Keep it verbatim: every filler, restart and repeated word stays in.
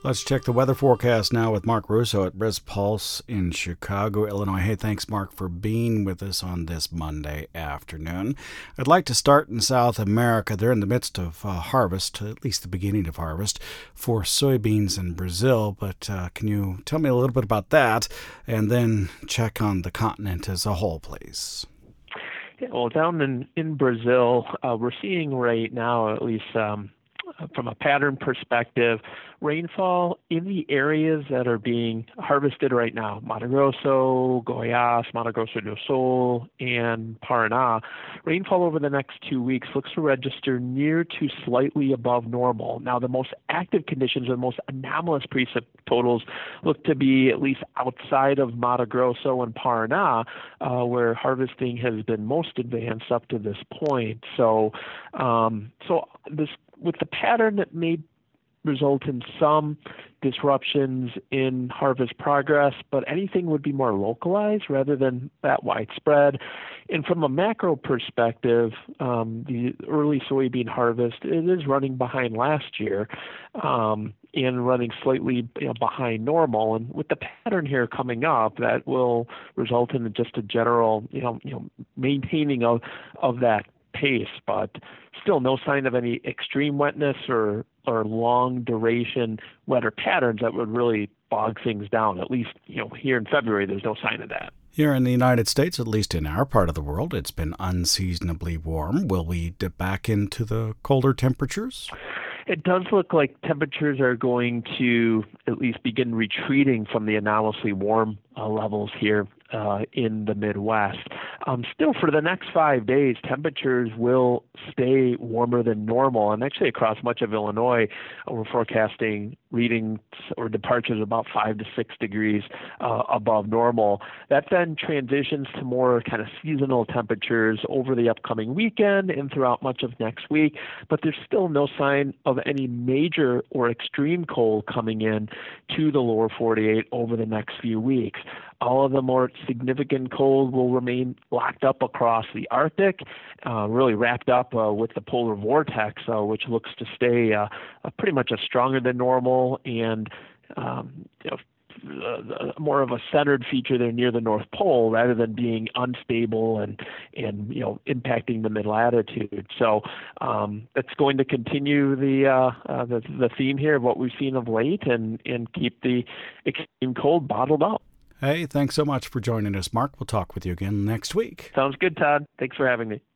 Let's check the weather forecast now with Mark Russo at BrizPulse in Chicago, Illinois. Hey, thanks, Mark, for being with us on this Monday afternoon. I'd like to start in South America. They're in the midst of uh, harvest, at least the beginning of harvest, for soybeans in Brazil. But uh, can you tell me a little bit about that and then check on the continent as a whole, please? Yeah, well, down in, in Brazil, uh, we're seeing right now, at least um, from a pattern perspective, rainfall in the areas that are being harvested right now, Mato Grosso, Goiás, Mato Grosso do Sul, and Paraná. Rainfall over the next two weeks looks to register near to slightly above normal. Now, the most active conditions or the most anomalous precip totals look to be at least outside of Mato Grosso and Paraná, uh, where harvesting has been most advanced up to this point. So, um, so this with the pattern that may result in some disruptions in harvest progress, but anything would be more localized rather than that widespread. And from a macro perspective, um, the early soybean harvest, it is running behind last year um, and running slightly you know, behind normal. And with the pattern here coming up, that will result in just a general, you know, you know maintaining of, of that pace, but still no sign of any extreme wetness or or long duration wetter patterns that would really bog things down. At least, you know, here in February, there's no sign of that. Here in the United States, at least in our part of the world, it's been unseasonably warm. Will we dip back into the colder temperatures? It does look like temperatures are going to at least begin retreating from the anomalously warm uh, levels here uh, in the Midwest. Um, still, for the next five days, temperatures will stay warmer than normal. And actually, across much of Illinois, uh, we're forecasting readings or departures about five to six degrees uh, above normal. That then transitions to more kind of seasonal temperatures over the upcoming weekend and throughout much of next week. But there's still no sign of any major or extreme cold coming in to the lower forty-eight over the next few weeks. All of the more significant cold will remain locked up across the Arctic, uh, really wrapped up uh, with the polar vortex, uh, which looks to stay uh, uh, pretty much a stronger than normal and um, you know, Uh, more of a centered feature there near the North Pole rather than being unstable and, and you know, impacting the mid-latitude. So um, it's going to continue the, uh, uh, the the theme here of what we've seen of late and, and keep the extreme cold bottled up. Hey, thanks so much for joining us, Mark. We'll talk with you again next week. Sounds good, Todd. Thanks for having me.